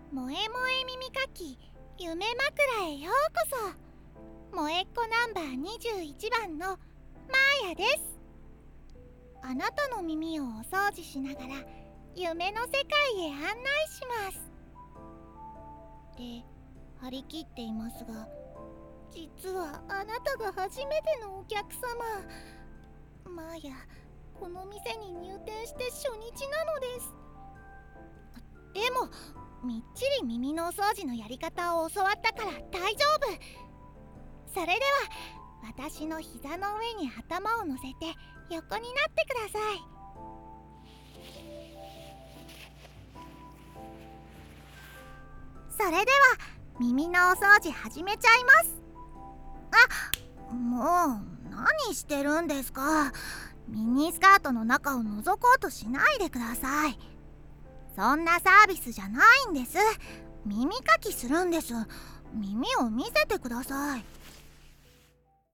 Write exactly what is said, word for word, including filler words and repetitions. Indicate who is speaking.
Speaker 1: 萌え萌え耳かき夢枕へようこそ。萌えっ子ナンバーにじゅういちばんのマーヤです。あなたの耳をお掃除しながら夢の世界へ案内しますって張り切っていますが、実はあなたが初めてのお客様。マーヤ、この店に入店して初日なのです。でもみっちり耳のお掃除のやり方を教わったから大丈夫。それでは私の膝の上に頭を乗せて横になってください。それでは耳のお掃除始めちゃいます。あ、もう何してるんですか。ミニスカートの中を覗こうとしないでください。そんなサービスじゃないんです。耳かきするんです。耳を見せてください。